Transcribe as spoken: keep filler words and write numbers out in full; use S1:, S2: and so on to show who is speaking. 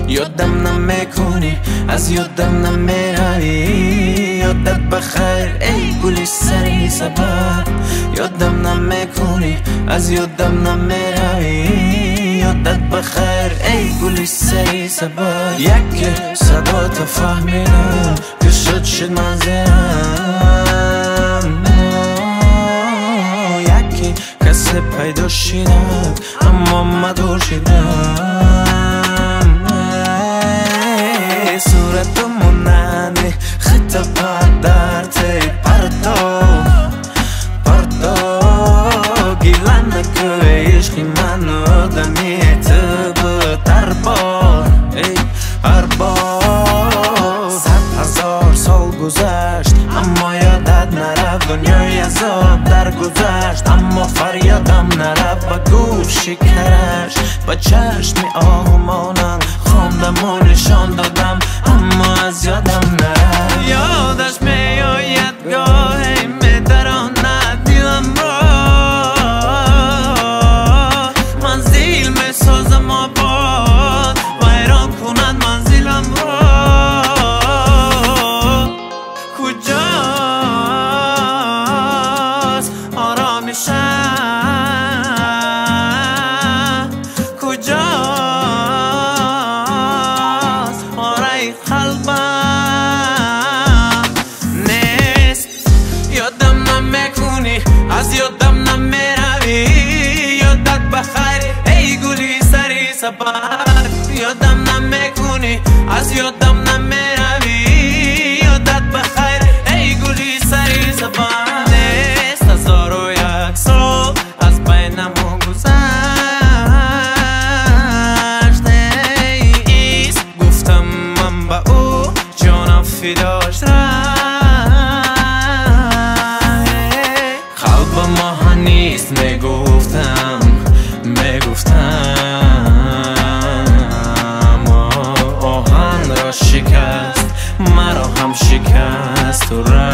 S1: یادم نمیکنی از یادم نمیروی یادت بخیر ای گلی سری سبر یادم نمیکنی از یادم نمیروی یادت بخیر ای گلی سری سبر یک صدا تا فهمیدم که شد شد منظرم یکی کسی پیدا شدم اما مدور شدم صورت موننده خط پردرته پردو پردو گیلن نکوه عشقی من آدمی تو در بار ای هر بار صد هزار سال گذشت اما یادت نرفت دنیای عذاب در گذشت اما فریادم نرفت و گوش شکرش و چشم آهمانم خواندم و نشان دادم اما از یادم نرفت یادش میآید گاهی میدراند دلم را منزل میسازم آباد ویران کند منزلم را کجاست آرامشم کجاست آرای قلبم نیست یادم نمیکنی از یادم نمیروی یادت بخیر ای گلی سری سبر یادم نمیکنی از یادم نمیروی یادت بخیر ای گلی سری سبر نیست هزار و یک سال از بینمون گذشت ایست گفتم من با او جانم فداش قلب ما نیست میگفتم میگفتم آهن را شکست مرا هم شکست و